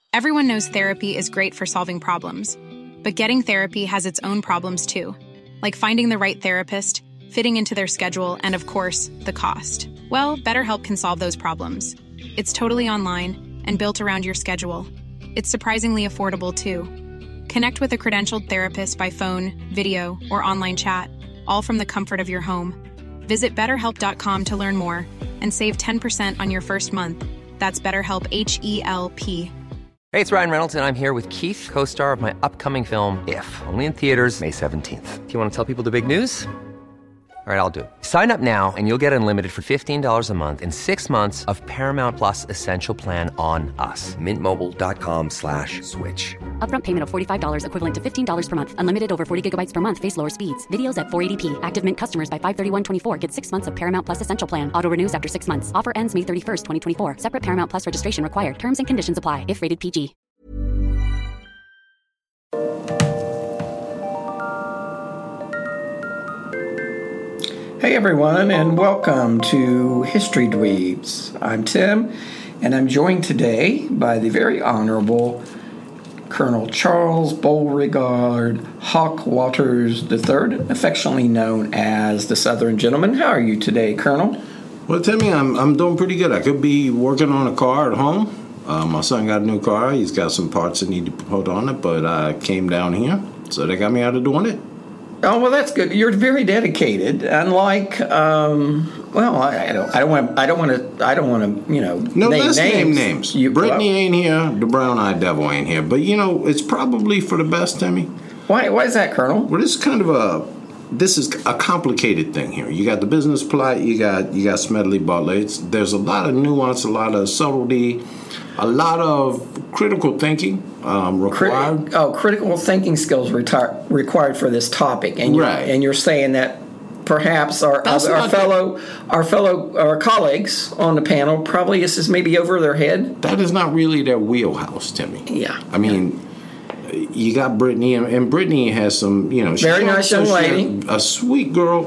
Everyone knows therapy is great for solving problems, but getting therapy has its own problems too, like finding the right therapist, fitting into their schedule, and of course, the cost. Well, BetterHelp can solve those problems. It's totally online and built around your schedule. It's surprisingly affordable too. Connect with a credentialed therapist by phone, video, or online chat, all from the comfort of your home. Visit BetterHelp.com to learn more and save 10% on your first month. That's BetterHelp, H-E-L-P. Hey, it's Ryan Reynolds, and I'm here with Keith, co-star of my upcoming film, If, only in theaters May 17th. Do you want to tell people the big news? All right, I'll do it. Sign up now and you'll get unlimited for $15 a month and 6 months of Paramount Plus Essential Plan on us. MintMobile.com/switch. Upfront payment of $45 equivalent to $15 per month. Unlimited over 40 gigabytes per month. Face lower speeds. Videos at 480p. Active Mint customers by 531.24 get 6 months of Paramount Plus Essential Plan. Auto renews after 6 months. Offer ends May 31st, 2024. Separate Paramount Plus registration required. Terms and conditions apply if rated PG. Hey everyone, and welcome to History Dweebs. I'm Tim, and I'm joined today by the very Honorable Colonel Charles Beauregard Hawk Waters III, affectionately known as the Southern Gentleman. How are you today, Colonel? Well, Timmy, I'm doing pretty good. I could be working on a car at home. My son got a new car. He's got some parts that need to be put on it, but I came down here, so they got me out of doing it. Oh, well, that's good. You're very dedicated. Unlike, I don't want to, No, name let's names. name names. Brittany ain't here. The Brown-Eyed Devil ain't here. But it's probably for the best, Timmy. Why is that, Colonel? Well, this is a complicated thing here. You got the business plot. You got Smedley Butler. There's a lot of nuance, a lot of subtlety, a lot of critical thinking required. Critical thinking skills required for this topic, and you're saying that perhaps our colleagues on the panel probably this is maybe over their head. That is not really their wheelhouse, Timmy. Yeah, I mean. You got Brittany, and Brittany has some, very nice young lady, a sweet girl,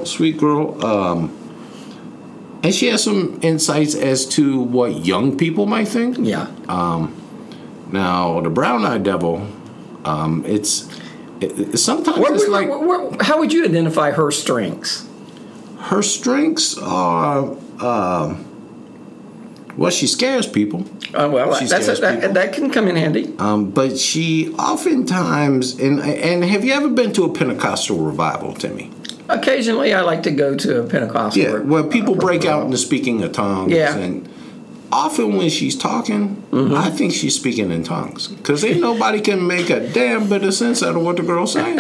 and she has some insights as to what young people might think. Yeah. Now the Brown-Eyed Devil, it's sometimes like. How would you identify her strengths? Her strengths are. Well, she scares people. That can come in handy. But she oftentimes, and have you ever been to a Pentecostal revival, Timmy? Occasionally, I like to go to a Pentecostal. Yeah, where people break out into speaking of tongues. Yeah. And often when she's talking, I think she's speaking in tongues because ain't nobody can make a damn bit of sense out of what the girl's saying.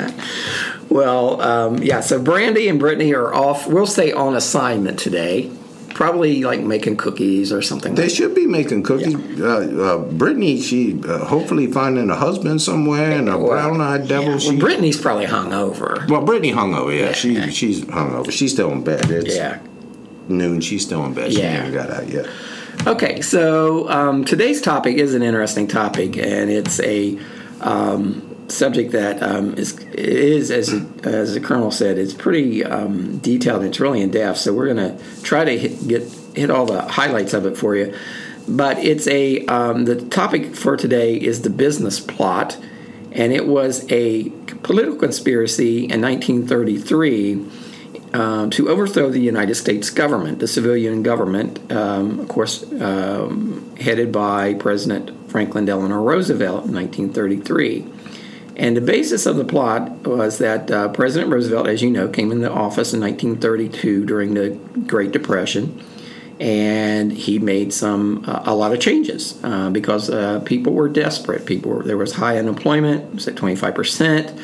Well, so Brandy and Brittany are off. We'll stay on assignment today. Probably like making cookies or something. They should be making cookies. Yeah. Brittany, she hopefully finding a husband somewhere, and a Brown-Eyed Devil. Yeah. Well, Brittany's probably hungover. Well, Brittany hungover. Yeah, she's hungover. She's still in bed. It's noon. She's still in bed. She hasn't got out yet. Okay, so today's topic is an interesting topic, and it's a subject that is as the Colonel said, it's pretty detailed and it's really in depth. So we're going to try to hit all the highlights of it for you. But it's the topic for today is the business plot, and it was a political conspiracy in 1933 to overthrow the United States government, the civilian government, of course, headed by President Franklin Delano Roosevelt in 1933. And the basis of the plot was that President Roosevelt, as you know, came into office in 1932 during the Great Depression, and he made a lot of changes because people were desperate. There was high unemployment, it was at 25%.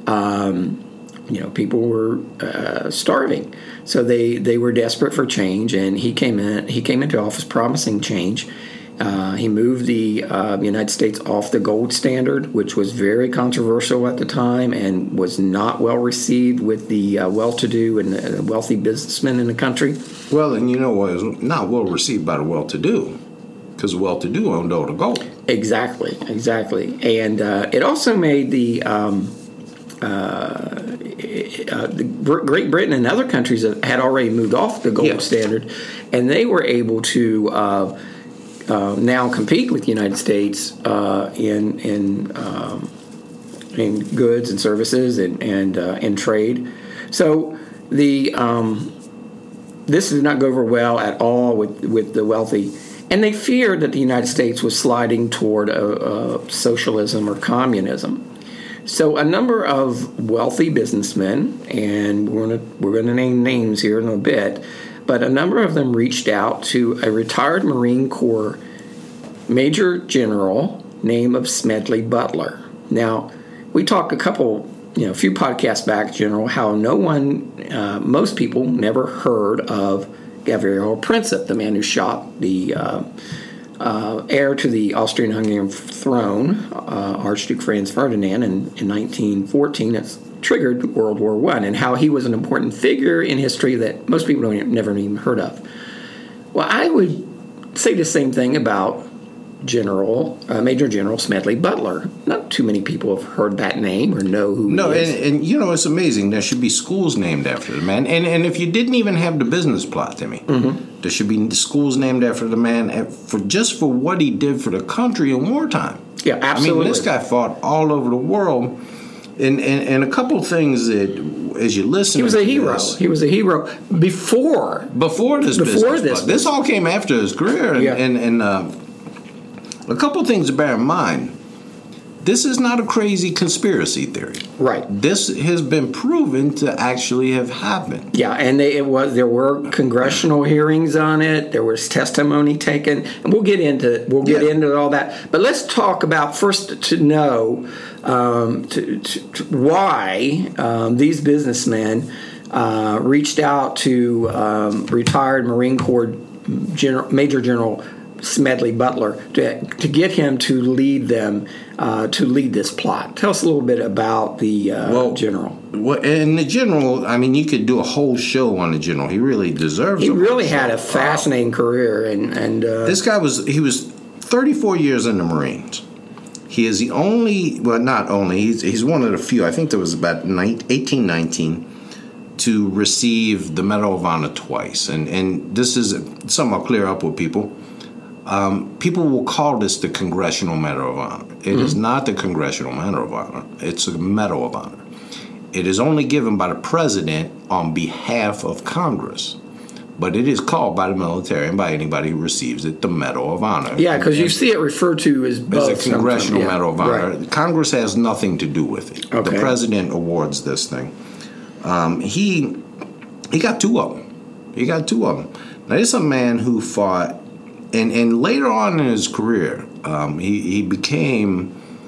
People were starving, so they were desperate for change, and he came into office promising change. He moved the United States off the gold standard, which was very controversial at the time and was not well received with the well-to-do and wealthy businessmen in the country. Well, and it was not well received by the well-to-do because the well-to-do owned all the gold. Exactly. And it also made the Great Britain and other countries that had already moved off the gold standard, and they were able to now compete with the United States in goods and services and in trade. So this did not go over well at all with the wealthy. And they feared that the United States was sliding toward socialism or communism. So a number of wealthy businessmen, and we're going to name names here in a bit, but a number of them reached out to a retired Marine Corps Major General named of Smedley Butler. Now, we talked a few podcasts back, General, how most people never heard of Gavrilo Princip, the man who shot the heir to the Austrian-Hungarian throne, Archduke Franz Ferdinand, in 1914. That's triggered World War I, and how he was an important figure in history that most people never even heard of. Well, I would say the same thing about Major General Smedley Butler. Not too many people have heard that name or know who he is. And it's amazing. There should be schools named after the man. And if you didn't even have the business plot, Timmy, there should be schools named after the man for what he did for the country in wartime. Yeah, absolutely. I mean, this guy fought all over the world. And a couple of things that, as you listen, he was a hero. He was a hero before this business. This all came after his career, and a couple of things to bear in mind. This is not a crazy conspiracy theory. Right. This has been proven to actually have happened. Yeah, and there were congressional hearings on it. There was testimony taken, and we'll get into all that. But let's talk about first to know why these businessmen reached out to retired Marine Corps Major General Smedley Butler to get him to lead them to lead this plot. Tell us a little bit about the general. Well, and the general, I mean, you could do a whole show on the general. He really deserves it. He really had a fascinating career, and this guy was 34 years in the Marines. He is the only, well, not only, he's one of the few, I think there was about 1819, to receive the Medal of Honor twice. And this is something I'll clear up with people. People will call this the Congressional Medal of Honor. It is not the Congressional Medal of Honor. It's a Medal of Honor. It is only given by the president on behalf of Congress. But it is called by the military and by anybody who receives it the Medal of Honor. Yeah, because you see it referred to as both. As a Congressional Medal of Honor. Right. Congress has nothing to do with it. Okay. The president awards this thing. He got two of them. Now, this is a man who fought, and later on in his career, he became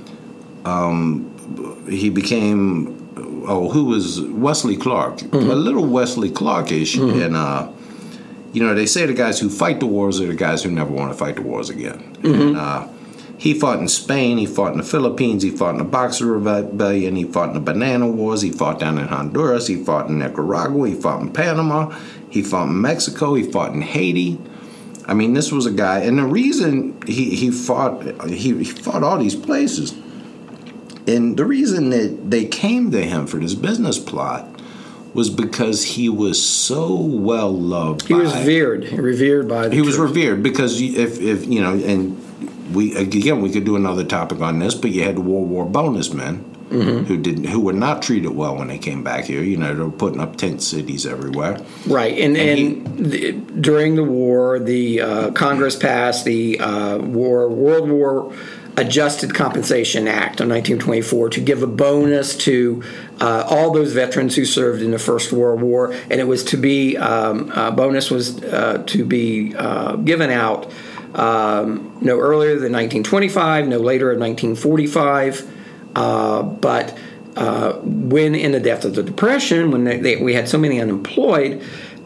who was Wesley Clark, a little Wesley Clark-ish, and they say the guys who fight the wars are the guys who never want to fight the wars again. And he fought in Spain, he fought in the Philippines, he fought in the Boxer Rebellion, he fought in the Banana Wars, he fought down in Honduras, he fought in Nicaragua, he fought in Panama, he fought in Mexico, he fought in Haiti. I mean, this was a guy, and the reason he fought all these places, and the reason that they came to him for this business plot was because he was so well loved. He was revered by the He was revered because if and we could do another topic on this, but you had the World War bonus men who were not treated well when they came back here. They were putting up tent cities everywhere. Right, and during the war, the Congress passed the World War Adjusted Compensation Act of 1924 to give a bonus to all those veterans who served in the First World War, and it was to be bonus was to be given out no earlier than 1925, no later than 1945. But when in the depth of the Depression, when we had so many unemployed,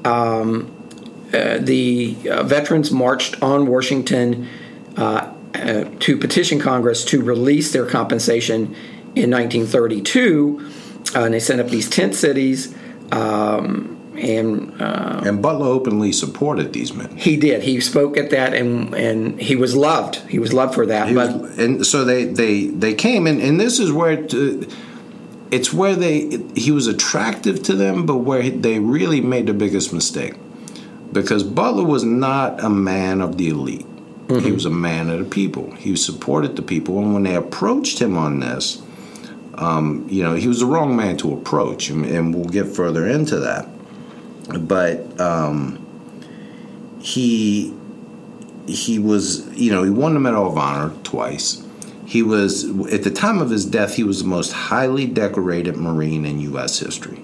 the veterans marched on Washington to petition Congress to release their compensation in 1932, and they sent up these tent cities. And Butler openly supported these men. He did. He spoke at that, and he was loved. He was loved for that. And so they came, and this is where it's where he was attractive to them, but where they really made the biggest mistake, because Butler was not a man of the elite. Mm-hmm. He was a man of the people. He supported the people. And when they approached him on this, he was the wrong man to approach. And we'll get further into that. But he was, he won the Medal of Honor twice. He was, at the time of his death, he was the most highly decorated Marine in U.S. history.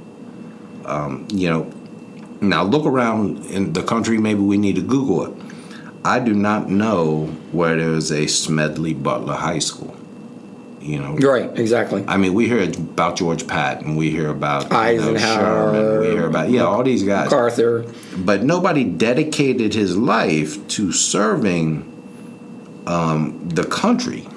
Now look around in the country, maybe we need to Google it. I do not know where there is a Smedley Butler High School. Right, exactly. I mean, we hear about George Patton, we hear about Eisenhower, Sherman, we hear about all these guys, MacArthur, but nobody dedicated his life to serving the country.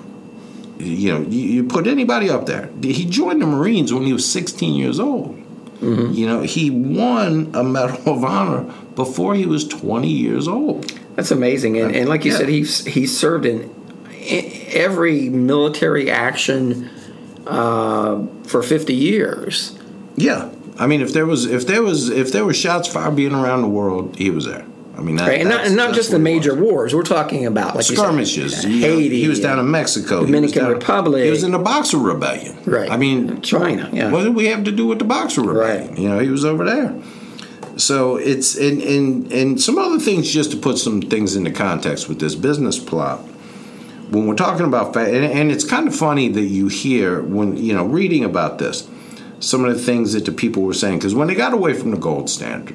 You put anybody up there. He joined the Marines when he was 16 years old. Mm-hmm. He won a Medal of Honor before he was 20 years old. That's amazing. And like you said, he served in every military action for 50 years. Yeah, I mean, if there were shots fired being around the world, he was there. I mean, and not just the major wars. We're talking about like skirmishes. Haiti. He was down in Mexico, Dominican Republic. He was in the Boxer Rebellion. Right. I mean, China. Yeah. What did we have to do with the Boxer Rebellion? Right. He was over there. So it's and some other things just to put some things into context with this business plot. When we're talking about and it's kind of funny that you hear when reading about this, some of the things that the people were saying, because when they got away from the gold standard,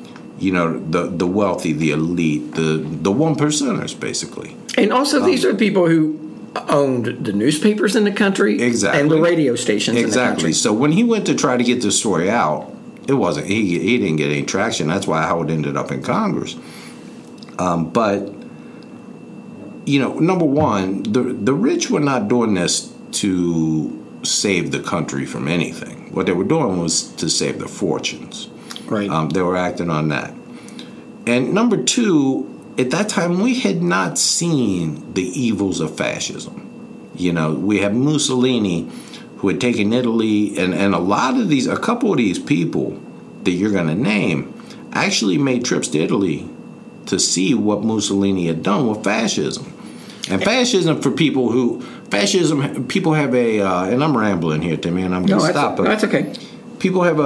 the wealthy, the elite, the one percenters, basically. And also, these are people who owned the newspapers in the country, exactly, and the radio stations, exactly. In the country. So when he went to try to get this story out, it wasn't. He didn't get any traction. That's why Howard ended up in Congress. But number one, the rich were not doing this to save the country from anything. What they were doing was to save their fortunes. Right. They were acting on that. And number two, at that time, we had not seen the evils of fascism. We had Mussolini, who had taken Italy, and a couple of these people that you're going to name actually made trips to Italy to see what Mussolini had done with fascism. And fascism, people have and I'm rambling here, Timmy, and I'm going to stop. That's okay. People have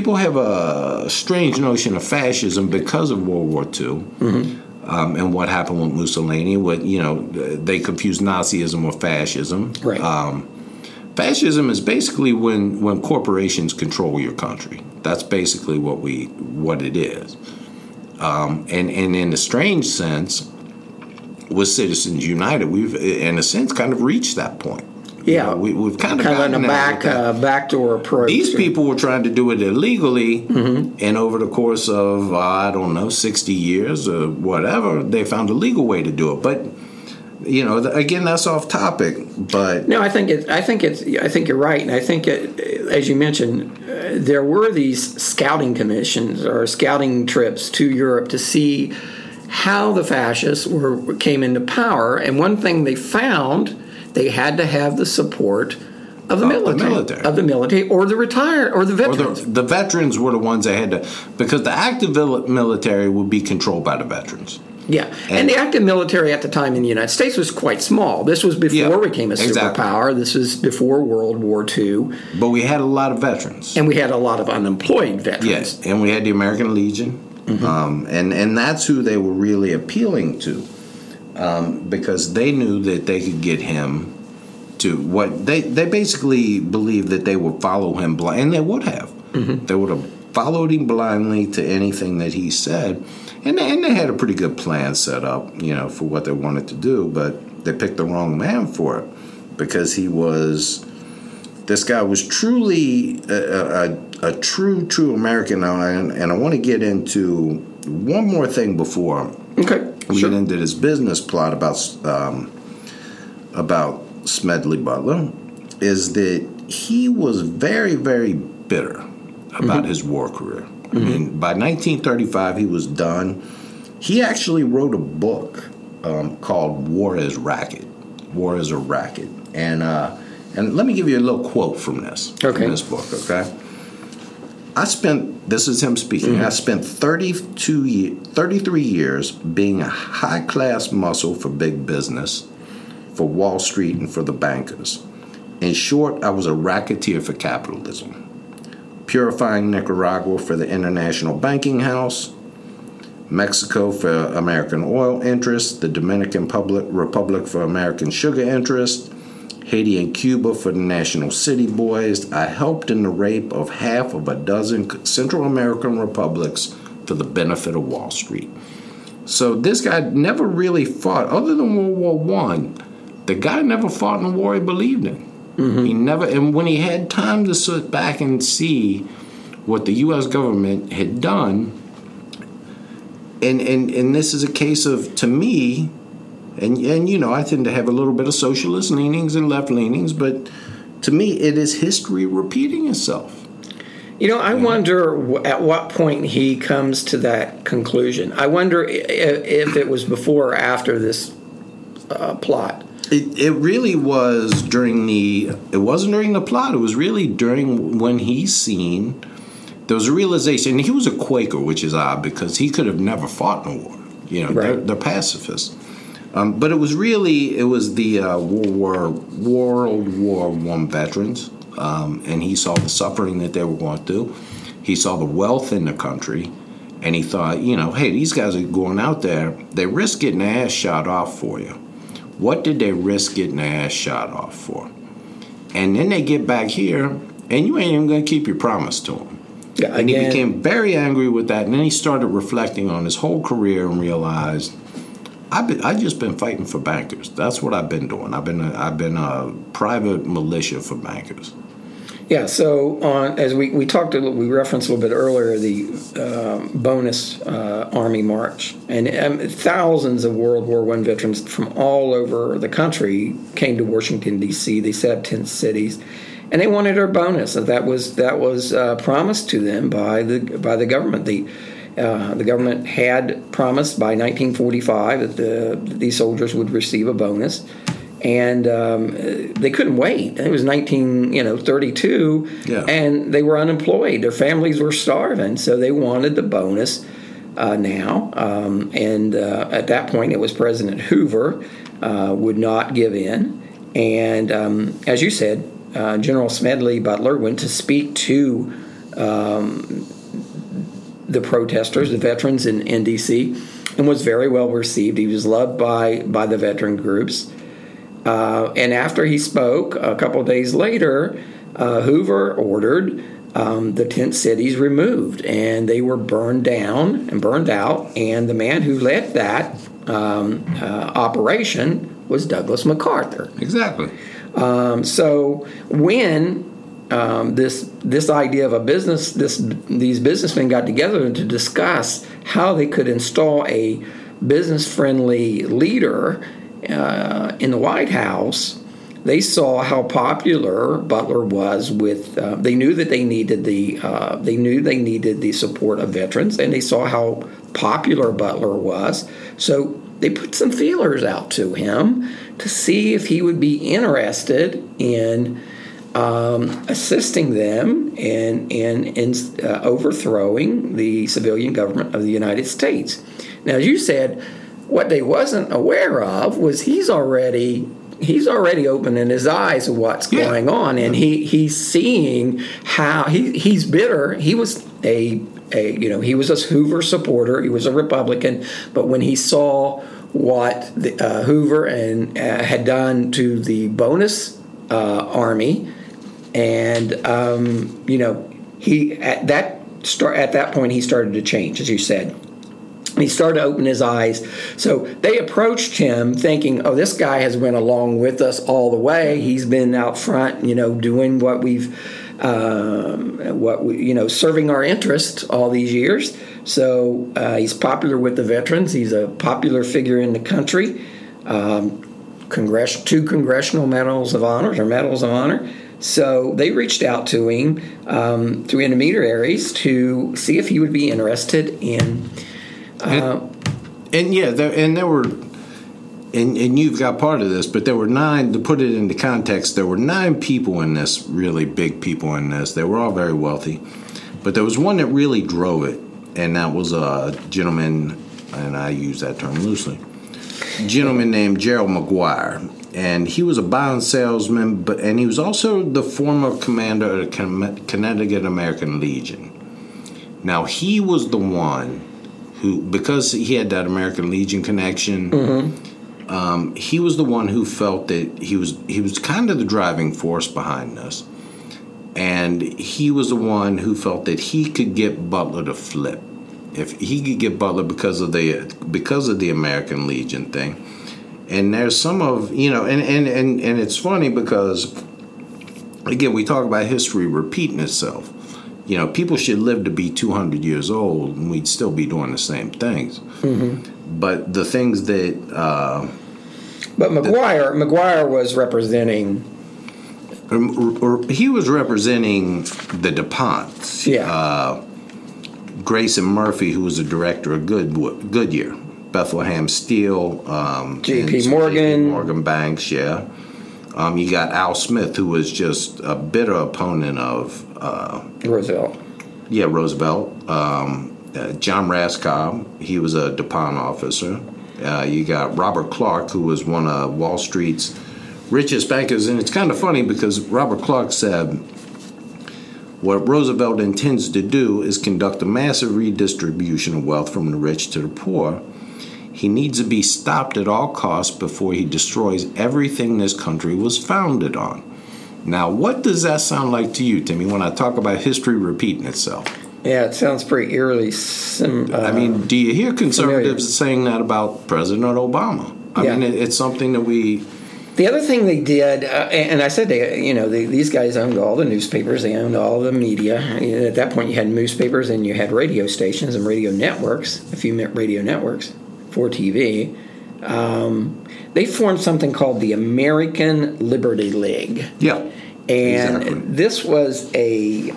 a strange notion of fascism because of World War II, and what happened with Mussolini. They confuse Nazism with fascism. Right. Fascism is basically when corporations control your country. That's basically what it is. And in a strange sense, with Citizens United, we've in a sense kind of reached that point. Yeah, we've kind of gotten a backdoor approach. These people were trying to do it illegally, and over the course of 60 years or whatever, they found a legal way to do it. But again, that's off topic. But no, I think you're right, and I think as you mentioned, there were these scouting commissions or scouting trips to Europe to see how the fascists came into power, and one thing they found. They had to have the support of the military, or the retired, or the veterans. The veterans were the ones that had to, because the active military would be controlled by the veterans. Yeah, and the active military at the time in the United States was quite small. This was before we became a superpower. This was before World War II. But we had a lot of veterans. And we had a lot of unemployed veterans. Yes, and we had the American Legion, and that's who they were really appealing to. Because they knew that they could get him to what they basically believed that they would follow him blind, and they would have. They would have followed him blindly to anything that he said, and they had a pretty good plan set up, for what they wanted to do. But they picked the wrong man for it because this guy was truly a true American. And I want to get into one more thing before. Okay. We get into this business plot about Smedley Butler, is that he was very, very bitter about his war career. I mean, by 1935, he was done. He actually wrote a book called War is Racket. War is a Racket. And let me give you a little quote from this. Okay. From this book, okay? this is him speaking, I spent 33 years being a high-class muscle for big business, for Wall Street, and for the bankers. In short, I was a racketeer for capitalism, purifying Nicaragua for the International Banking House, Mexico for American oil interests, the Dominican Republic for American sugar interests, Haiti and Cuba for the National City Boys. I helped in the rape of half of a dozen Central American republics for the benefit of Wall Street. So this guy never really fought, other than World War I, the guy never fought in a war he believed in. Mm-hmm. He never, and when he had time to sit back and see what the U.S. government had done, and this is a case of, to me, and you know, I tend to have a little bit of socialist leanings and left leanings, but to me, it is history repeating itself. You know, I wonder at what point he comes to that conclusion. I wonder if it was before or after this plot. It really was it wasn't during the plot. It was really during when he's seen, there was a realization, and he was a Quaker, which is odd because he could have never fought in a war. You know, right. They're pacifists. But it was the World War I veterans, and he saw the suffering that they were going through. He saw the wealth in the country, and he thought, you know, hey, these guys are going out there. They risk getting their ass shot off for you. What did they risk getting their ass shot off for? And then they get back here, and you ain't even going to keep your promise to them. Yeah, and he became very angry with that, and then he started reflecting on his whole career and realized, I've just been fighting for bankers. That's what I've been doing. I've been a private militia for bankers. Yeah. So as we referenced a little bit earlier the bonus Army March, and thousands of World War I veterans from all over the country came to Washington D.C. They set up tent cities, and they wanted their bonus. That was promised to them by the government. The government had promised by 1945 that these soldiers would receive a bonus, and they couldn't wait. It was 1932, and they were unemployed. Their families were starving, so they wanted the bonus now. And at that point, it was President Hoover would not give in, and as you said, General Smedley Butler went to speak to the protesters, the veterans in D.C., and was very well received. He was loved by the veteran groups. And after he spoke, a couple of days later, Hoover ordered the tent cities removed, and they were burned down and burned out. And the man who led that operation was Douglas MacArthur. Exactly. So when this idea of a business, these businessmen got together to discuss how they could install a business-friendly leader in the White House, they saw how popular Butler was with. They knew that they needed the support of veterans, and they saw how popular Butler was. So they put some feelers out to him to see if he would be interested in assisting them in overthrowing the civilian government of the United States. Now, as you said, what they wasn't aware of was he's already opening his eyes to what's going on, and he's seeing how he's bitter. He was he was a Hoover supporter. He was a Republican, but when he saw what Hoover had done to the bonus army. And he at that point he started to change, as you said. He started to open his eyes. So they approached him thinking, "Oh, this guy has been along with us all the way. He's been out front, doing what serving our interests all these years. So he's popular with the veterans. He's a popular figure in the country. 2 congressional medals of honor." So they reached out to him through intermediaries to see if he would be interested in. And you've got part of this, but there were 9. To put it into context, there were 9 people in this, really big people in this. They were all very wealthy, But there was one that really drove it, and that was a gentleman, and I use that term loosely, a gentleman named Gerald McGuire. And he was a bond salesman, and he was also the former commander of the Connecticut American Legion. Now, he was the one who, because he had that American Legion connection, he was the one who felt that he was kind of the driving force behind this. And he was the one who felt that he could get Butler to flip. If he could get Butler because of the American Legion thing. And there's some of, and it's funny because, again, we talk about history repeating itself. People should live to be 200 years old, and we'd still be doing the same things. Mm-hmm. But the things that... but McGuire was representing... he was representing the DuPonts. Yeah. Grayson Murphy, who was the director of Goodyear. Bethlehem Steel, J.P. Morgan. Morgan Banks, yeah. You got Al Smith, who was just a bitter opponent of Roosevelt. Yeah, Roosevelt. John Raskob, he was a DuPont officer. You got Robert Clark, who was one of Wall Street's richest bankers. And it's kind of funny because Robert Clark said, what Roosevelt intends to do is conduct a massive redistribution of wealth from the rich to the poor. He needs to be stopped at all costs before he destroys everything this country was founded on. Now, what does that sound like to you, Timmy, when I talk about history repeating itself? Yeah, it sounds pretty eerily do you hear conservatives saying that about President Obama? I mean, it's something that we... The other thing they did, and I said these guys owned all the newspapers, they owned all the media. At that point, you had newspapers and you had radio stations and radio networks, a few radio networks for TV. They formed something called the American Liberty League. Yeah, and exactly. This was a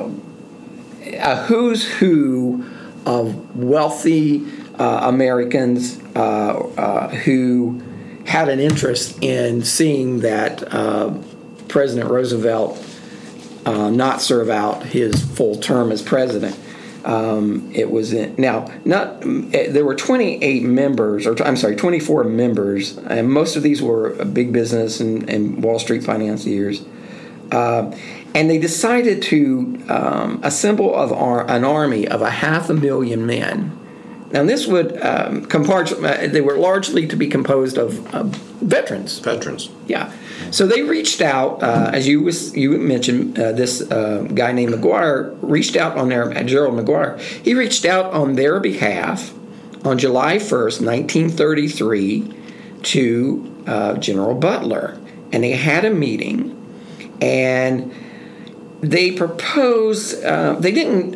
who's who of wealthy Americans who had an interest in seeing that President Roosevelt not serve out his full term as president. There were 28 members, 24 members, and most of these were big business and Wall Street financiers. And they decided to assemble an army of 500,000 men. Now, this would they were largely to be composed of veterans. Veterans. Yeah. So they reached out, as you mentioned, this guy named McGuire reached out on Gerald McGuire. He reached out on their behalf on July 1st, 1933 to General Butler. And they had a meeting, and they proposed, they didn't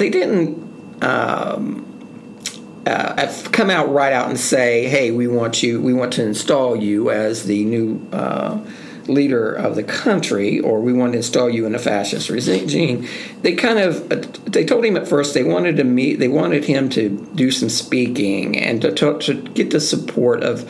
come out right out and say, hey, we want to install you as the new leader of the country, or we want to install you in a fascist regime. They told him at first they wanted him to do some speaking and to get the support of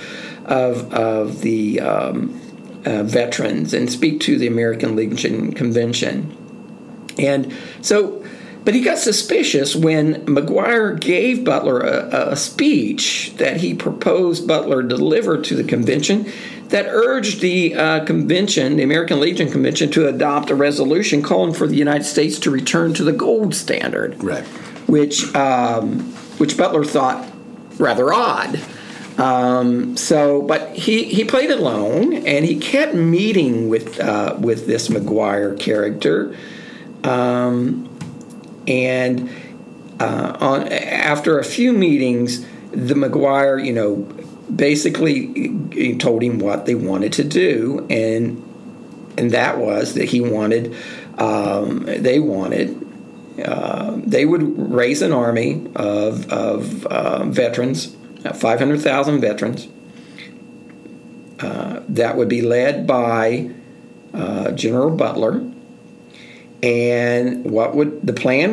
the veterans and speak to the American Legion Convention. And so, but he got suspicious when McGuire gave Butler a speech that he proposed Butler deliver to the convention that urged the convention, the American Legion Convention, to adopt a resolution calling for the United States to return to the gold standard, right? Which Butler thought rather odd. But he played along, and he kept meeting with this McGuire character. After a few meetings, the McGuire, basically told him what they wanted to do, and that was that they would raise an army of veterans, 500,000 veterans, that would be led by General Butler. And the plan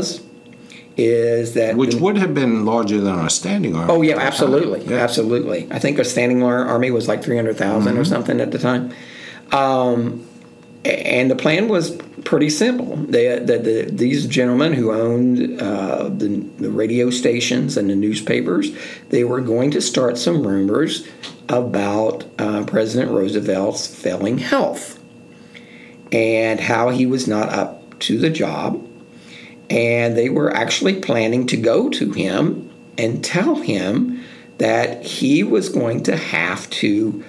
is that... Which would have been larger than our standing army. Oh, yeah, absolutely. Yeah. Absolutely. I think our standing army was like 300,000 or something at the time. And the plan was pretty simple. These gentlemen who owned the radio stations and the newspapers, they were going to start some rumors about President Roosevelt's failing health and how he was not up to the job. And they were actually planning to go to him and tell him that he was going to have to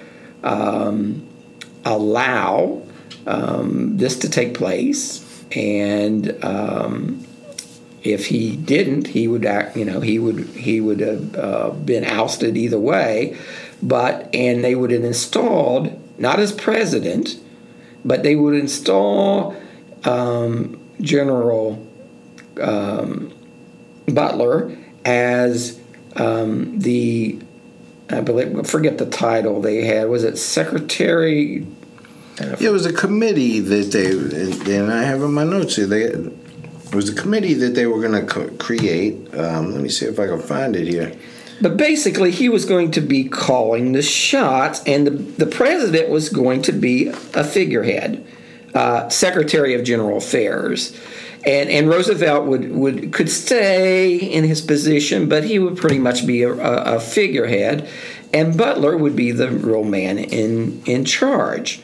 allow this to take place, and if he didn't, he would have been ousted either way. And they would have installed, not as president, but they would install General Butler as I forget the title they had. Was it secretary? It was a committee that and I have in my notes here, it was a committee that they were going to create. Let me see if I can find it here. But basically, he was going to be calling the shots, and the president was going to be a figurehead, Secretary of General Affairs. And Roosevelt could stay in his position, but he would pretty much be a figurehead, and Butler would be the real man in charge.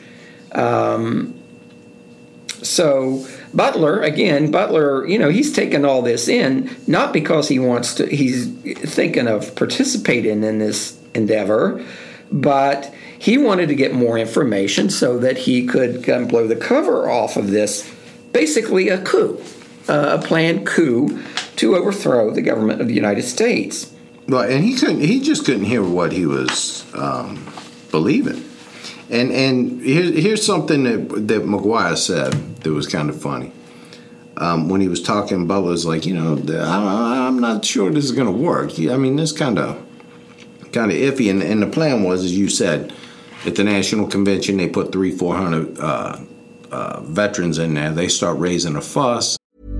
So Butler, he's taken all this in, not because he's thinking of participating in this endeavor, but he wanted to get more information so that he could blow the cover off of this, basically a coup, a planned coup to overthrow the government of the United States. Well, and he just couldn't hear what he was believing. And here's something that McGuire said that was kind of funny. When he was talking, Butler's like, I'm not sure this is going to work. I mean, this kind of iffy. And the plan was, as you said, at the National Convention, they put 400 veterans in there. They start raising a fuss.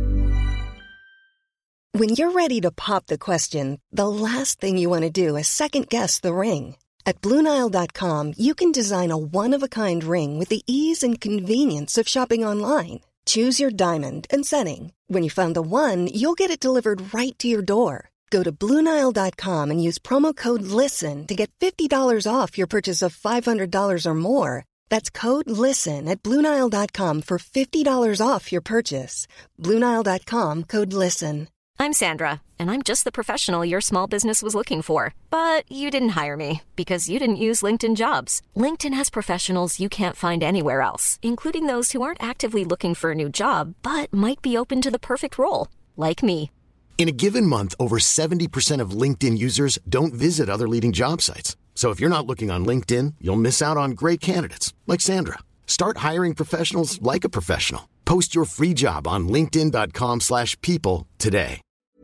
When you're ready to pop the question, the last thing you want to do is second-guess the ring. At BlueNile.com, you can design a one-of-a-kind ring with the ease and convenience of shopping online. Choose your diamond and setting. When you find the one, you'll get it delivered right to your door. Go to BlueNile.com and use promo code LISTEN to get $50 off your purchase of $500 or more. That's code LISTEN at BlueNile.com for $50 off your purchase. BlueNile.com, code LISTEN. I'm Sandra, and I'm just the professional your small business was looking for. But you didn't hire me because you didn't use LinkedIn Jobs. LinkedIn has professionals you can't find anywhere else, including those who aren't actively looking for a new job, but might be open to the perfect role, like me. In a given month, over 70% of LinkedIn users don't visit other leading job sites. So if you're not looking on LinkedIn, you'll miss out on great candidates like Sandra. Start hiring professionals like a professional. Post your free job on linkedin.com/people today.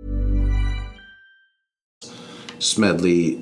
Smedley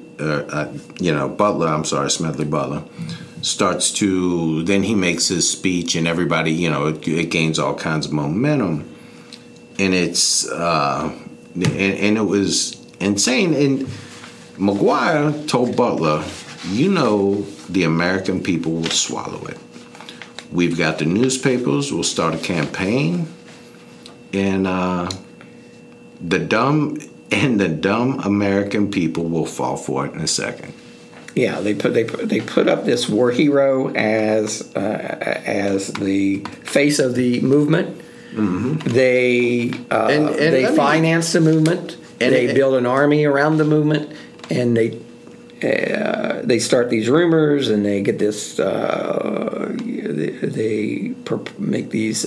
Butler starts to, then he makes his speech and everybody, it gains all kinds of momentum. And it's, and it was insane. And McGuire told Butler, the American people will swallow it. We've got the newspapers, we'll start a campaign, and the dumb American people will fall for it in a second. Yeah, they put up this war hero as the face of the movement. Mm-hmm. They finance the movement. They build an army around the movement, and they start these rumors, and they get this. They make these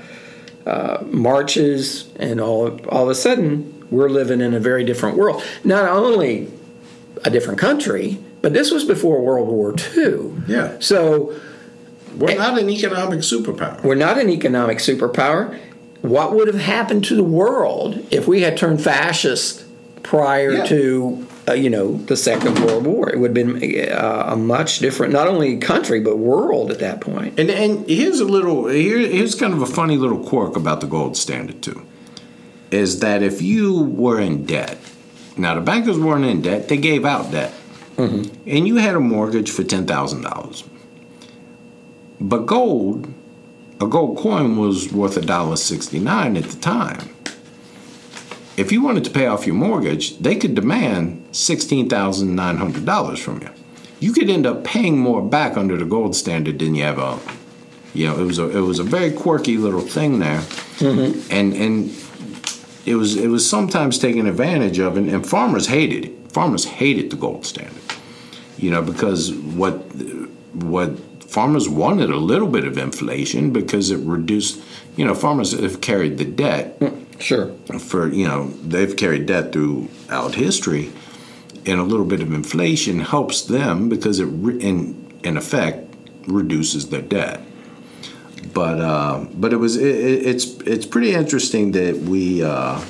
marches, and all of a sudden, we're living in a very different world. Not only a different country, but this was before World War II. Yeah. So we're not an economic superpower. We're not an economic superpower. What would have happened to the world if we had turned fascist prior to the Second World War? It would have been a much different, not only country but world at that point. And here's kind of a funny little quirk about the gold standard too, is that if you were in debt, now the bankers weren't in debt, they gave out debt, and you had a mortgage for $10,000, but gold a gold coin was worth $1.69 at the time. If you wanted to pay off your mortgage, they could demand $16,900 from you. You could end up paying more back under the gold standard than you ever owned. You know, it was a very quirky little thing there, and it was sometimes taken advantage of, and farmers hated it. Farmers hated the gold standard, you know, because what farmers wanted a little bit of inflation because it reduced. You know, farmers have carried the debt. Sure. They've carried debt throughout history, and a little bit of inflation helps them because it, in effect, reduces their debt. But it's pretty interesting that we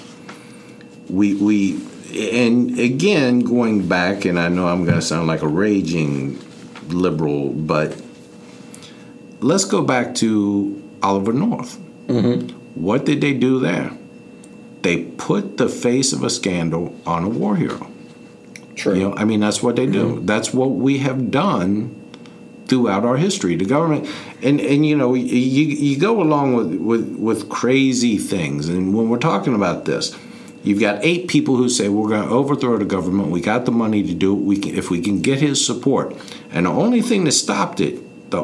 and again going back, and I know I'm going to sound like a raging liberal, but let's go back to Oliver North. What did they do there? They put the face of a scandal on a war hero. True. You know, I mean, that's what they do. That's what we have done throughout our history. The government, and you know, you go along with crazy things. And when we're talking about this, you've got 8 people who say we're going to overthrow the government. We got the money to do it. If we can get his support. And the only thing that stopped it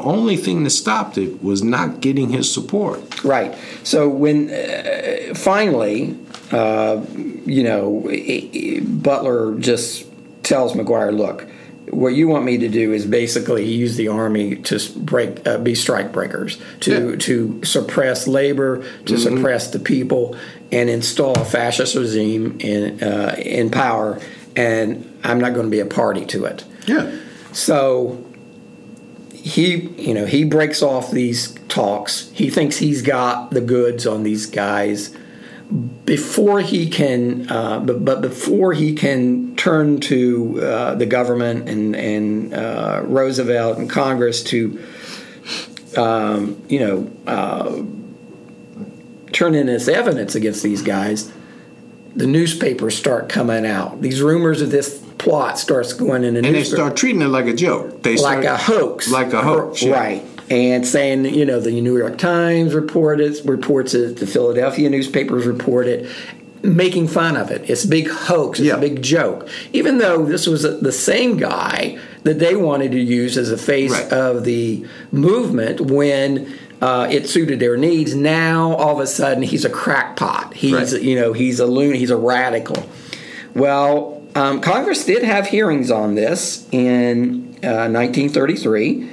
was not getting his support. Right. So when finally, Butler just tells McGuire, look, what you want me to do is basically use the army to be strike breakers, to suppress labor, to suppress the people, and install a fascist regime in power, and I'm not going to be a party to it. Yeah. So he breaks off these talks. He thinks he's got the goods on these guys before he can, but before he can turn to the government and Roosevelt and Congress to, turn in this evidence against these guys, the newspapers start coming out. These rumors of this plot starts going in the newspaper. And they start treating it like a joke. Like a hoax. Like a hoax, yeah. Right. And saying, the New York Times reports it, the Philadelphia newspapers report it, making fun of it. It's a big hoax. It's a big joke. Even though this was the same guy that they wanted to use as a face of the movement when it suited their needs. Now, all of a sudden, he's a crackpot. He's a loon. He's a radical. Well, Congress did have hearings on this in 1933.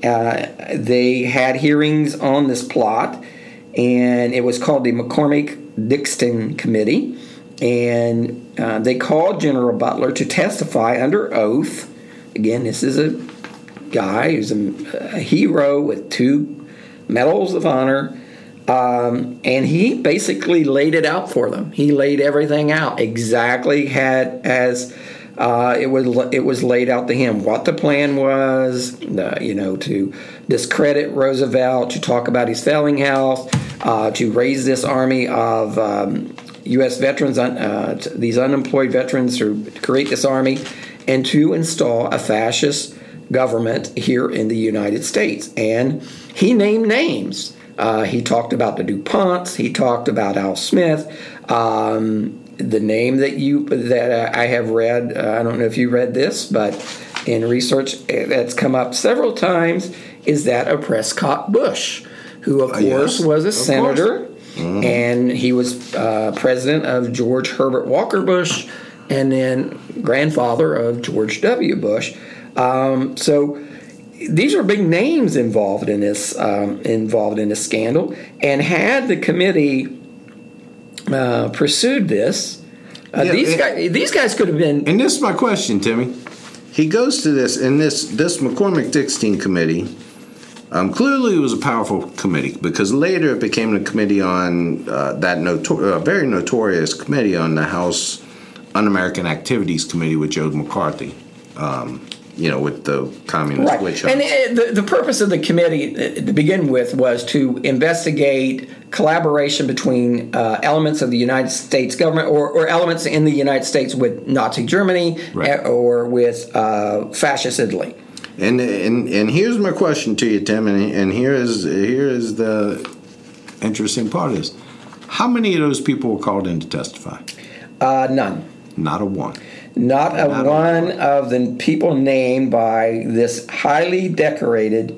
They had hearings on this plot, and it was called the McCormick-Dixon Committee. And they called General Butler to testify under oath. Again, this is a guy who's a hero with 2 Medals of Honor. And he basically laid it out for them. He laid everything out exactly as it was laid out to him. What the plan was, to discredit Roosevelt, to talk about his failing health, to raise this army of U.S. veterans, these unemployed veterans, to create this army, and to install a fascist government here in the United States. And he named names. He talked about the DuPonts. He talked about Al Smith. The name that I have read, I don't know if you read this, but in research that's come up several times, is that of Prescott Bush, who of course was a senator, and he was president of George Herbert Walker Bush, and then grandfather of George W. Bush. So these are big names involved in this scandal, and had the committee pursued this, these guys could have been. And this is my question, Timmy. He goes to this, and this McCormick-Dixon committee. Clearly, it was a powerful committee because later it became the committee on that very notorious committee on the House Un-American Activities Committee with Joe McCarthy. With the communist witch hunts. And the purpose of the committee to begin with was to investigate collaboration between elements of the United States government or elements in the United States with Nazi Germany or with fascist Italy. And here's my question to you, Tim, and here is the interesting part is, how many of those people were called in to testify? None. Not a one. Not a one of the people named by this highly decorated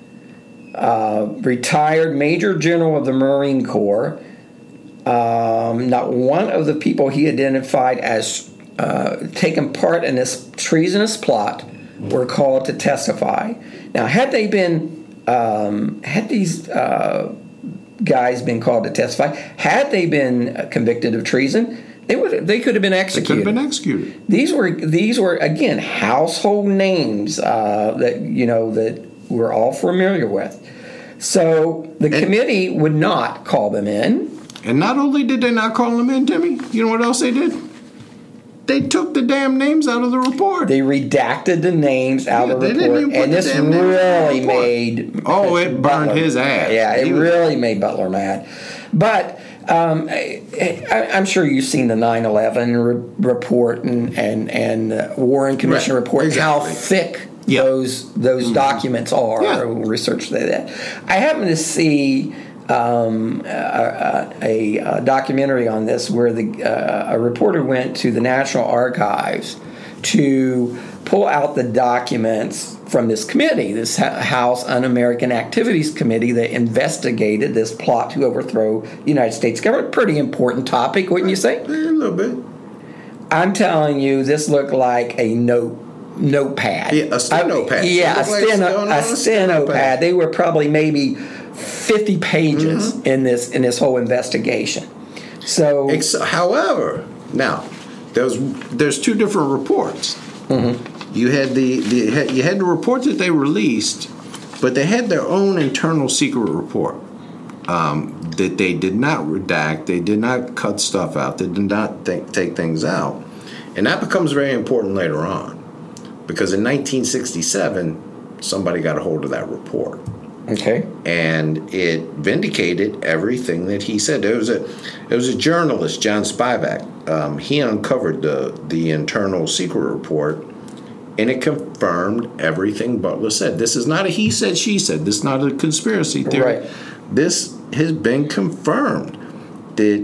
retired Major General of the Marine Corps. Not one of the people he identified as taking part in this treasonous plot were called to testify. Now, had they been, had these guys been called to testify, had they been convicted of treason, they could have been executed. They could have been executed. These were again household names that we're all familiar with. So the committee would not call them in. And not only did they not call them in, Timmy, you know what else they did? They took the damn names out of the report. They redacted the names out of the report. Didn't even put and the this damn really made... Oh, it burned his ass. Yeah, it really made Butler mad. But I'm sure you've seen the 9/11 report and Warren Commission report, exactly. how thick those documents are. Yeah. Research that. I happen to see a documentary on this where a reporter went to the National Archives to pull out the documents from this committee, this House Un-American Activities Committee that investigated this plot to overthrow the United States government. Pretty important topic, wouldn't you say? A little bit. I'm telling you, this looked like a notepad. Yeah, a stenopad. A stenopad. They were probably maybe 50 pages in this whole investigation. So, however, now there's two different reports. Mm-hmm. You had the report that they released, but they had their own internal secret report that they did not redact. They did not cut stuff out. They did not take things out, and that becomes very important later on, because in 1967 somebody got a hold of that report. Okay. And it vindicated everything that he said. There was a journalist, John Spivak. He uncovered the internal secret report, and it confirmed everything Butler said. This is not a he said, she said. This is not a conspiracy theory. Right. This has been confirmed. That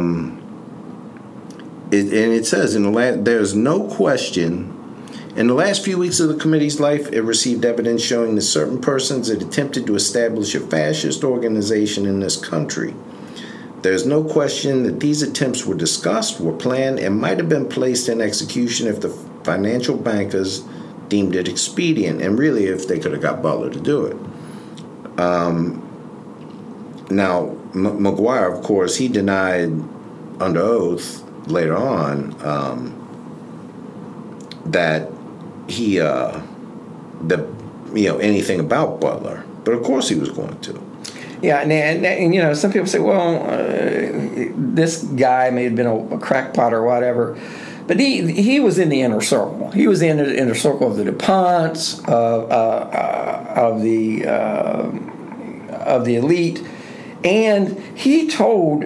and it says there's no question. In the last few weeks of the committee's life, it received evidence showing that certain persons had attempted to establish a fascist organization in this country. There's no question that these attempts were discussed, were planned, and might have been placed in execution if the financial bankers deemed it expedient, and really if they could have got Butler to do it. Now, McGuire, of course, he denied under oath later on that he anything about Butler, but of course he was going to. Yeah, and some people say, well, this guy may have been a crackpot or whatever, but he was in the inner circle. He was in the inner circle of the DuPonts, of the elite, and he told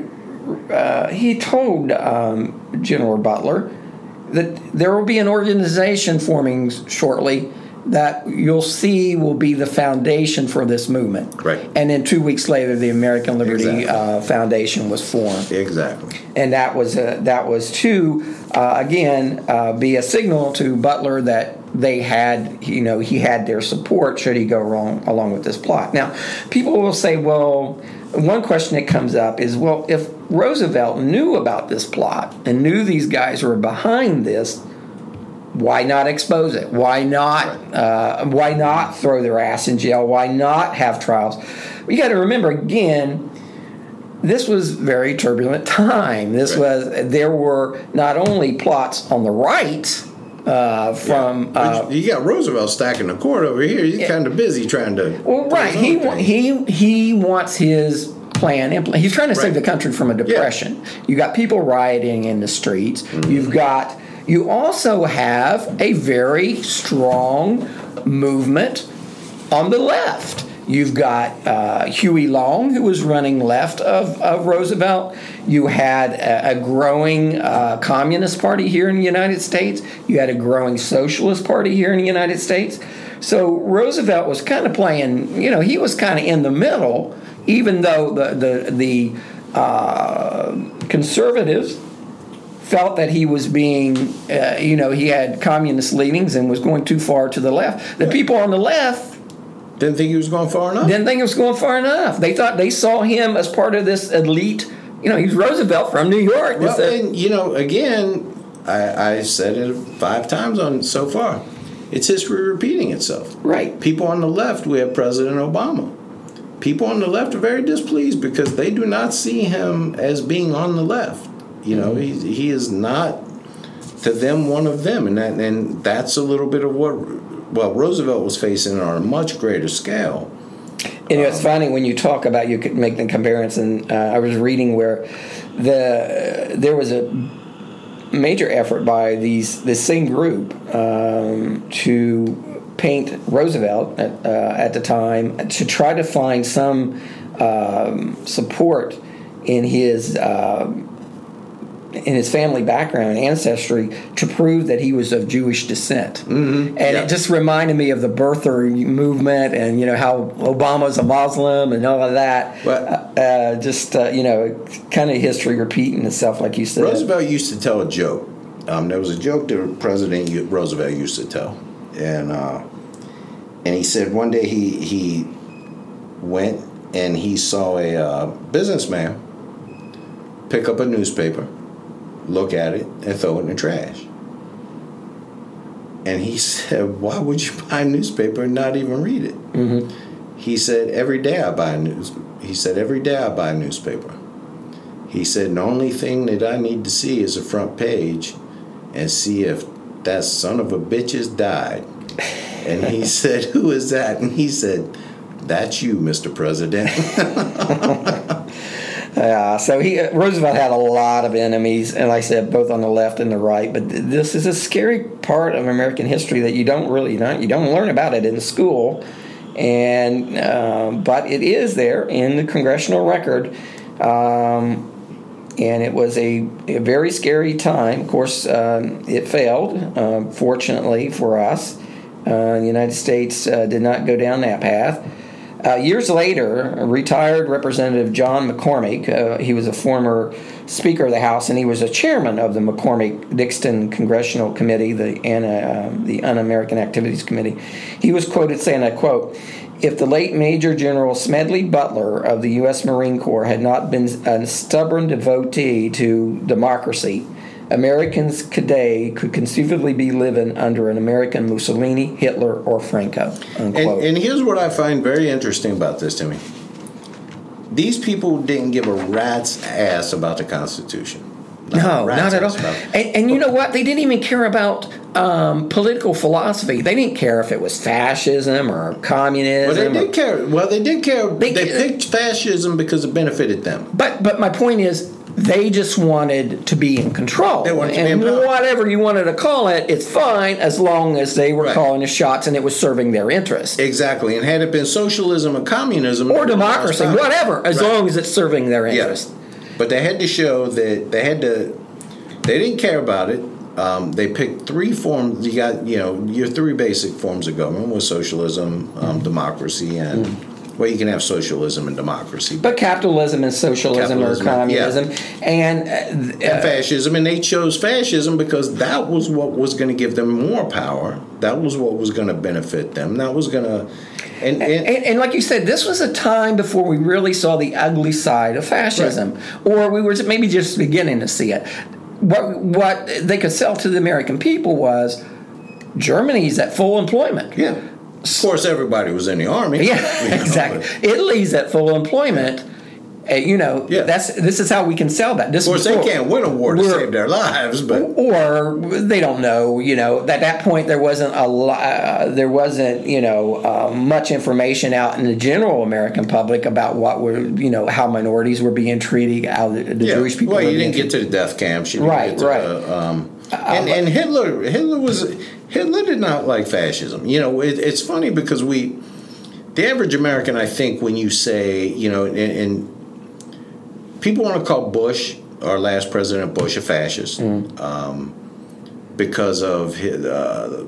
General Butler that there will be an organization forming shortly that you'll see will be the foundation for this movement. Right. And then 2 weeks later, the American Liberty Foundation was formed. Exactly. And that was to be a signal to Butler that they had, he had their support should he go wrong along with this plot. Now, people will say, well, one question that comes up is, well, if Roosevelt knew about this plot and knew these guys were behind this, why not expose it? Why not throw their ass in jail? Why not have trials? You got to remember, again, this was very turbulent time. There were not only plots on the right you got Roosevelt stacking the court over here. He's kind of busy trying to. Well, right. He wants his plan implemented. He's trying to save the country from a depression. Yeah. You got people rioting in the streets. Mm-hmm. You also have a very strong movement on the left. You've got Huey Long, who was running left of Roosevelt. You had a growing Communist Party here in the United States. You had a growing Socialist Party here in the United States. So Roosevelt was kind of playing, he was kind of in the middle, even though the conservatives felt that he was being, he had communist leanings and was going too far to the left. The people on the left didn't think he was going far enough. They thought they saw him as part of this elite. He was Roosevelt from New York. Well, and, again, I said it 5 times on so far. It's history repeating itself. Right. People on the left, we have President Obama. People on the left are very displeased because they do not see him as being on the left. He is not, to them, one of them. And that's a little bit of what, Roosevelt was facing on a much greater scale. It's funny when you talk about, you could make the comparison. I was reading where there was a major effort by this same group to paint Roosevelt at the time to try to find some support in his family background and ancestry to prove that he was of Jewish descent. Mm-hmm. And it just reminded me of the birther movement and, how Obama's a Muslim and all of that. Kind of history repeating itself, like you said. Roosevelt used to tell a joke. There was a joke that President Roosevelt used to tell. And he said one day he went and he saw a businessman pick up a newspaper, look at it, and throw it in the trash. And he said, why would you buy a newspaper and not even read it? Mm-hmm. He said, every day I buy a newspaper. He said, the only thing that I need to see is a front page and see if that son of a bitch has died. And he said, who is that? And he said, that's you, Mr. President. So Roosevelt had a lot of enemies, and like I said, both on the left and the right. But this is a scary part of American history that you don't learn about it in school, and but it is there in the congressional record, and it was a very scary time. Of course, it failed. Fortunately for us, the United States did not go down that path. Years later, retired Representative John McCormick, he was a former Speaker of the House, and he was a chairman of the McCormick-Dixon Congressional Committee, the Un-American Activities Committee. He was quoted saying, I quote, "If the late Major General Smedley Butler of the U.S. Marine Corps had not been a stubborn devotee to democracy, Americans today could conceivably be living under an American Mussolini, Hitler, or Franco." Unquote. And here's what I find very interesting about this, Timmy. These people didn't give a rat's ass about the Constitution. Not at all. And you know what? They didn't even care about political philosophy. They didn't care if it was fascism or communism. Well, they did care. They did care. They picked fascism because it benefited them. But my point is, they just wanted to be in control. They wanted to be in power. Whatever you wanted to call it, it's fine as long as they were calling the shots and it was serving their interest. Exactly. And had it been socialism or communism or democracy, whatever, as long as it's serving their interest. Yeah. But they had to show that they didn't care about it. They picked 3 forms. You got, your 3 basic forms of government was socialism, democracy, and well, you can have socialism and democracy. But capitalism and socialism or communism and fascism. And they chose fascism because that was what was going to give them more power. That was what was going to benefit them. That was going to... And like you said, this was a time before we really saw the ugly side of fascism. Right. Or we were maybe just beginning to see it. What they could sell to the American people was Germany's at full employment. Yeah. Of course, everybody was in the army. Yeah, exactly. Italy's at full employment. This is how we can sell that. Of course, they can't win a war to save their lives, or they don't know. At that point, there wasn't much information out in the general American public about how minorities were being treated, how the Jewish people. Well, you didn't get to the death camps. You didn't get to and Hitler did not like fascism. It's funny because the average American, I think, when you say, and people want to call Bush, our last President Bush, a fascist because of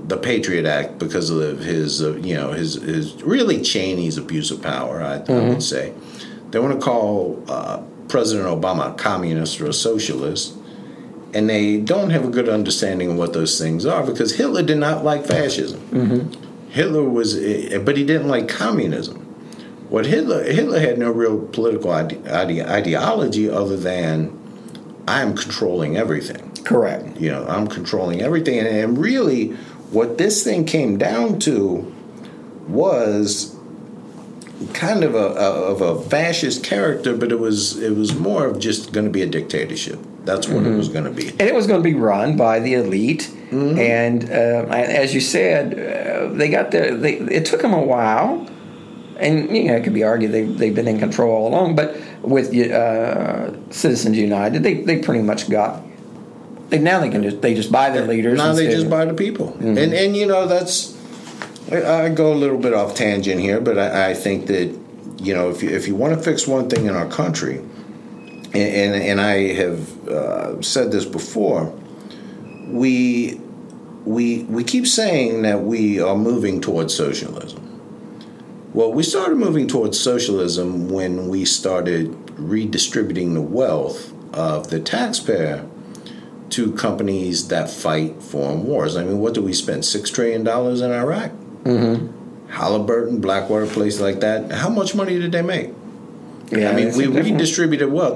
the Patriot Act because of his really Cheney's abuse of power, I would say. They want to call President Obama a communist or a socialist, and they don't have a good understanding of what those things are because Hitler did not like fascism. Hitler but he didn't like communism. What Hitler had no real political ideology other than I am controlling everything. Correct. I'm controlling everything, and really, what this thing came down to was kind of a fascist character, but it was more of just going to be a dictatorship. That's what it was going to be, and it was going to be run by the elite. And as you said, it took them a while, and it could be argued they've been in control all along. But with Citizens United, they pretty much got. Now they just buy their leaders. Now they just buy the people, and that's. I go a little bit off tangent here, but I think that if you want to fix one thing in our country, and I have said this before, we keep saying that we are moving towards socialism. Well, we started moving towards socialism when we started redistributing the wealth of the taxpayer to companies that fight foreign wars. I mean, what do we spend? $6 trillion in Iraq? Halliburton, Blackwater, places like that. How much money did they make? Yeah, I mean, we redistributed wealth.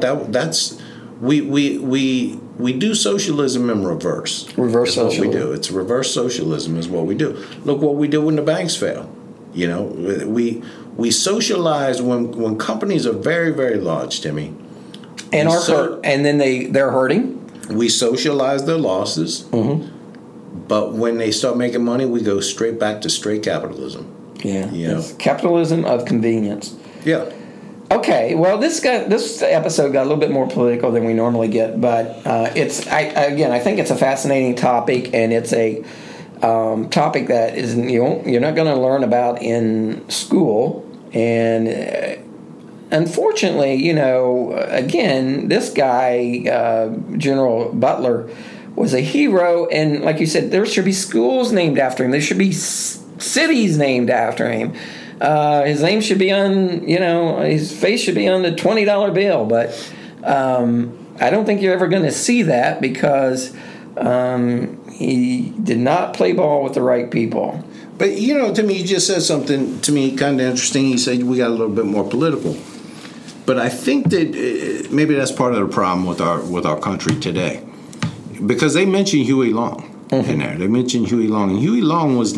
We do socialism in reverse. Reverse socialism. What we do. It's reverse socialism is what we do. Look what we do when the banks fail. We socialize when companies are very, very large, Timmy. And and then they're hurting. We socialize their losses. But when they start making money, we go straight back to straight capitalism. Yeah. It's capitalism of convenience. Yeah. Okay, well, this episode got a little bit more political than we normally get, but I think it's a fascinating topic, and it's a topic that you're not going to learn about in school, and unfortunately, again, this guy, General Butler, was a hero, and like you said, there should be schools named after him. There should be cities named after him. His name should be on, his face should be on the $20 bill. But I don't think you're ever going to see that because he did not play ball with the right people. But, to me, you just said something to me kind of interesting. You said we got a little bit more political. But I think that maybe that's part of the problem with our country today. Because they mentioned Huey Long in there. They mentioned Huey Long. And Huey Long was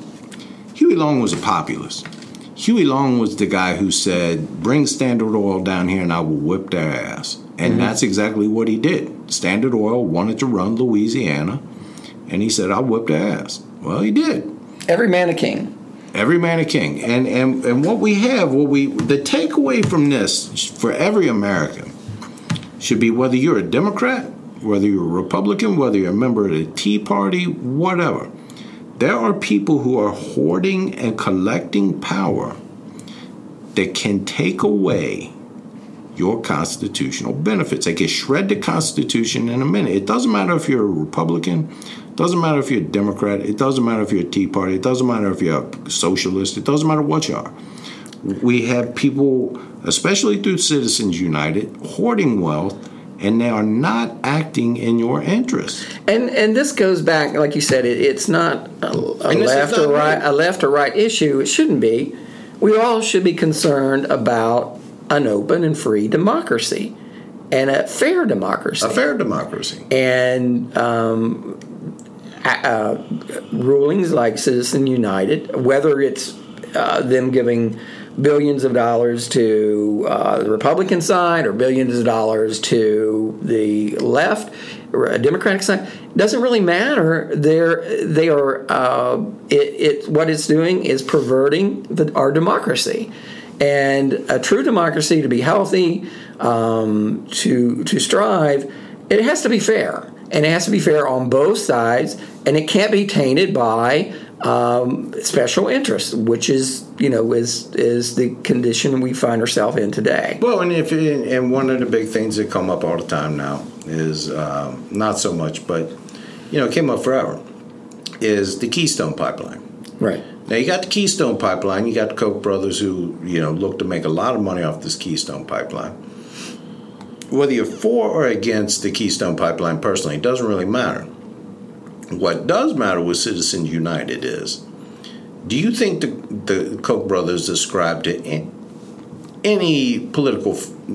a populist. Huey Long was the guy who said, bring Standard Oil down here and I will whip their ass. And that's exactly what he did. Standard Oil wanted to run Louisiana, and he said, I'll whip their ass. Well, he did. Every man a king. Every man a king. And what we have, the takeaway from this for every American should be whether you're a Democrat, whether you're a Republican, whether you're a member of the Tea Party, whatever. There are people who are hoarding and collecting power that can take away your constitutional benefits. They can shred the Constitution in a minute. It doesn't matter if you're a Republican. It doesn't matter if you're a Democrat. It doesn't matter if you're a Tea Party. It doesn't matter if you're a socialist. It doesn't matter what you are. We have people, especially through Citizens United, hoarding wealth, and they are not acting in your interest. And this goes back, like you said, it's not a left or right issue. It shouldn't be. We all should be concerned about an open and free democracy and a fair democracy. A fair democracy. And rulings like Citizens United, whether it's them giving billions of dollars to the Republican side or billions of dollars to the left, Democratic side, doesn't really matter. What it's doing is perverting our democracy. And a true democracy, to be healthy, to strive, it has to be fair. And it has to be fair on both sides, and it can't be tainted by special interests, which is the condition we find ourselves in today. Well, and one of the big things that come up all the time now is not so much, but it came up forever, is the Keystone Pipeline. Right. Now, you got the Keystone Pipeline. You got the Koch brothers who, look to make a lot of money off this Keystone Pipeline. Whether you're for or against the Keystone Pipeline personally, it doesn't really matter. What does matter with Citizens United is, do you think the Koch brothers ascribe to any political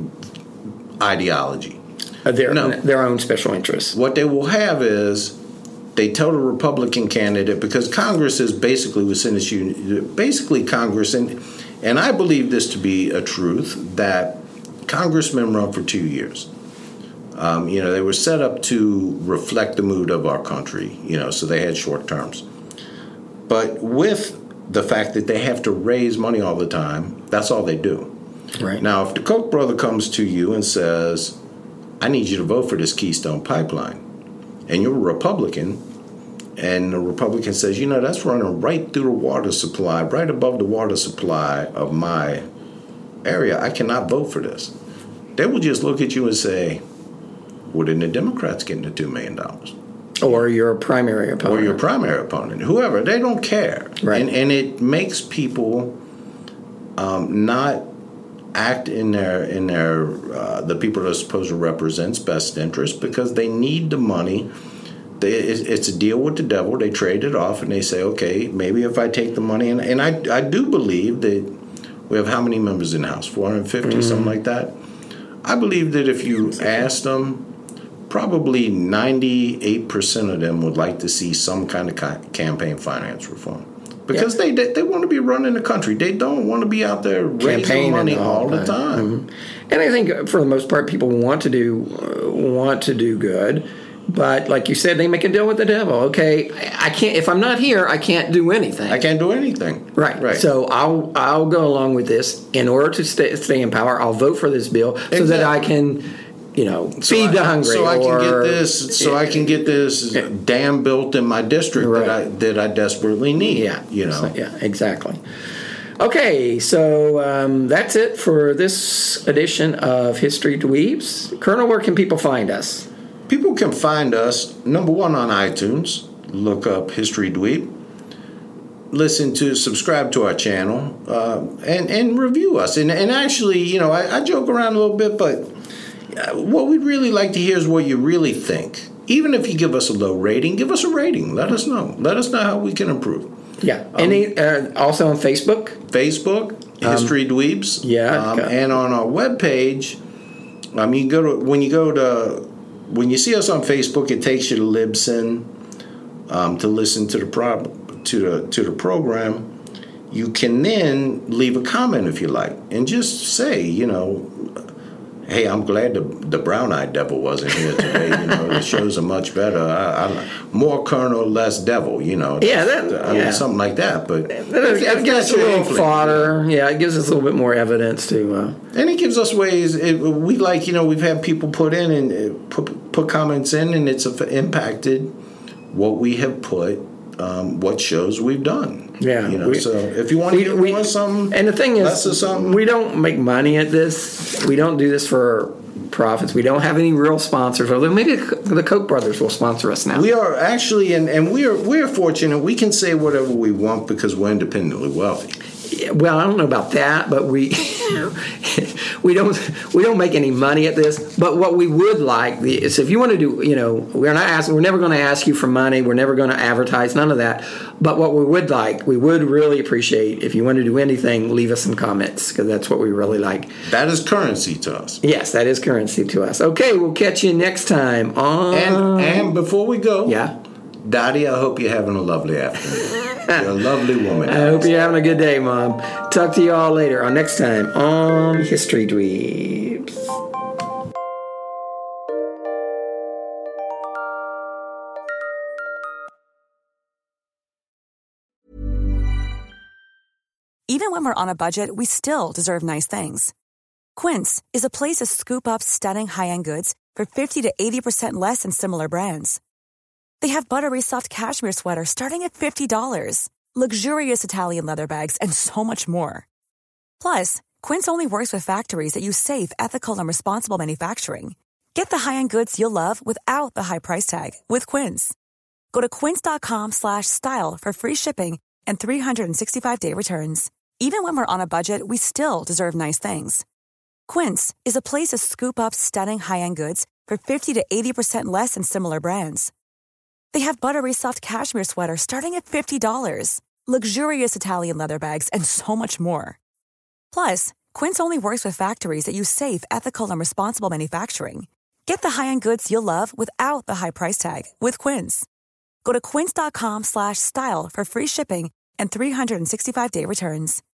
ideology? Their own special interests. What they will have is, they tell the Republican candidate, because Congress is basically with Citizens United, basically Congress, and I believe this to be a truth, that congressmen run for 2 years. They were set up to reflect the mood of our country, so they had short terms. But with the fact that they have to raise money all the time, that's all they do. Right. Now, if the Koch brother comes to you and says, I need you to vote for this Keystone Pipeline, and you're a Republican, and the Republican says, that's running right through the water supply, right above the water supply of my area, I cannot vote for this. They will just look at you and say, well, then the Democrats getting the $2 million. Or your primary opponent. Whoever. They don't care. Right. And it makes people not act in their the people they're supposed to represent's best interest, because they need the money. It's a deal with the devil. They trade it off, and they say, okay, maybe if I take the money, and I do believe that we have how many members in the House? 450, something like that. I believe that if you ask them, probably 98% of them would like to see some kind of campaign finance reform. Because they want to be running the country. They don't want to be out there raising money all the time. Mm-hmm. And I think for the most part, people want to do good. But like you said, they make a deal with the devil. Okay, I can't. If I'm not here, I can't do anything. I can't do anything. Right. So I'll go along with this in order to stay in power. I'll vote for this bill so that I can, feed the hungry. So I can get this. So I can get this dam built in my district that I desperately need. Yeah. Exactly. Okay, so that's it for this edition of History Dweebs. Colonel, where can people find us? People can find us, number one, on iTunes. Look up History Dweeb. Subscribe to our channel, and review us. And actually, I joke around a little bit, but what we'd really like to hear is what you really think. Even if you give us a low rating, give us a rating. Let us know. Let us know how we can improve. Yeah. Also on Facebook? History Dweebs. Yeah. And on our webpage, when you see us on Facebook, it takes you to Libsyn to listen to the program. You can then leave a comment if you like, and just say, hey, I'm glad the brown-eyed devil wasn't here today. The shows are much better. More Colonel, less devil. Something like that. But it gives us a little fodder. Yeah, it gives us a little bit more evidence to. And it gives us ways. We like, we've had people put in and put comments in, and it's impacted what we have put, what shows we've done. Yeah. So if you want to hear more something, and the thing is, we don't make money at this. We don't do this for profits. We don't have any real sponsors. Although maybe the Koch brothers will sponsor us now. We are actually, and we're fortunate. We can say whatever we want because we're independently wealthy. Well, I don't know about that, but we don't make any money at this. But what we would like is, if you want to do, we're never going to ask you for money. We're never going to advertise, none of that. But what we would really appreciate, if you want to do anything, leave us some comments, because that's what we really like. That is currency to us. Yes, that is currency to us. Okay, we'll catch you next time on. And before we go, yeah, Dottie, I hope you're having a lovely afternoon. You're a lovely woman. I hope you're having a good day, Mom. Talk to you all later on next time on History Dweebs. Even when we're on a budget, we still deserve nice things. Quince is a place to scoop up stunning high-end goods for 50 to 80% less than similar brands. They have buttery soft cashmere sweaters starting at $50, luxurious Italian leather bags, and so much more. Plus, Quince only works with factories that use safe, ethical, and responsible manufacturing. Get the high-end goods you'll love without the high price tag with Quince. Go to quince.com/style for free shipping and 365-day returns. Even when we're on a budget, we still deserve nice things. Quince is a place to scoop up stunning high-end goods for 50 to 80% less than similar brands. They have buttery soft cashmere sweaters starting at $50, luxurious Italian leather bags, and so much more. Plus, Quince only works with factories that use safe, ethical, and responsible manufacturing. Get the high-end goods you'll love without the high price tag with Quince. Go to quince.com/style for free shipping and 365-day returns.